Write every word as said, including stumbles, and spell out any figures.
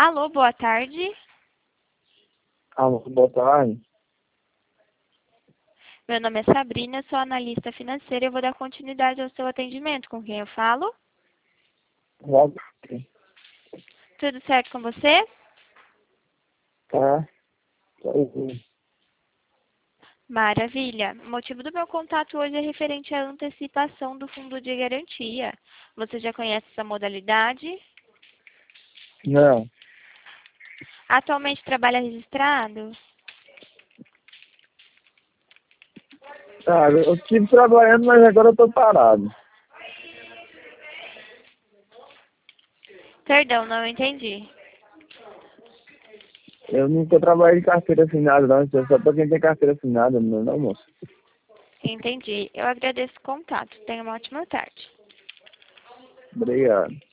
Alô, boa tarde. Alô, boa tarde. Meu nome é Sabrina, sou analista financeira e eu vou dar continuidade ao seu atendimento. Com quem eu falo? Logo, Tudo certo com você? tá? Tá ouvindo. Maravilha. O motivo do meu contato hoje é referente à antecipação do fundo de garantia. Você já conhece essa modalidade? Não, Atualmente trabalha registrado? tá, eu estive trabalhando, mas agora eu tô parado. Perdão, não entendi. Eu nunca trabalhei de carteira assinada, não. Isso é só pra quem tem carteira assinada, não, não, moço. Entendi. Eu agradeço o contato. Tenha uma ótima tarde. Obrigado.